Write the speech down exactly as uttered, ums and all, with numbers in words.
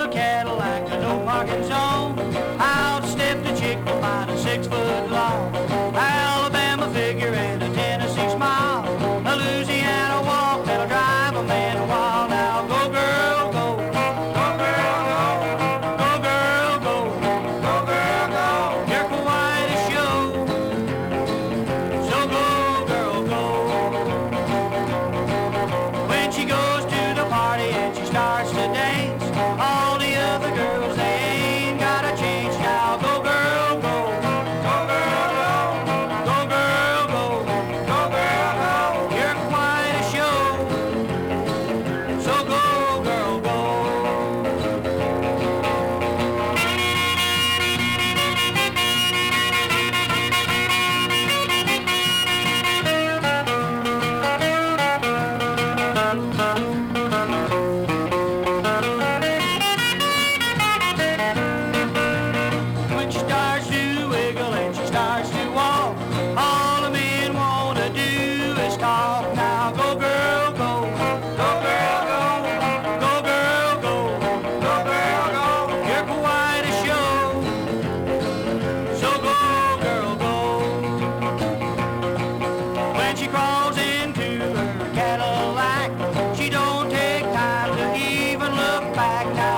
Cadillac, a no parking zone. Out stepped a chick about a six foot long. Alabama figure and a Tennessee smile. A Louisiana walk that'll drive a man wild. Now go girl, go. Go girl, go. Go girl, go. Go girl, go. You're quite a show. So go girl, go. When she goes to the party and she starts to dance, all the other girls, they ain't got a chance. Now go girl, go. Go girl, go. Go girl, go. Go girl, go. You're quite a show. So go girl, go. When she starts to wiggle and she starts to walk, all the men want to do is talk. Now go girl, go. Go girl, go. Go girl, go. Go girl, go. You're quite a show. So go girl, go. When she crawls into her Cadillac, she don't take time to even look back. Now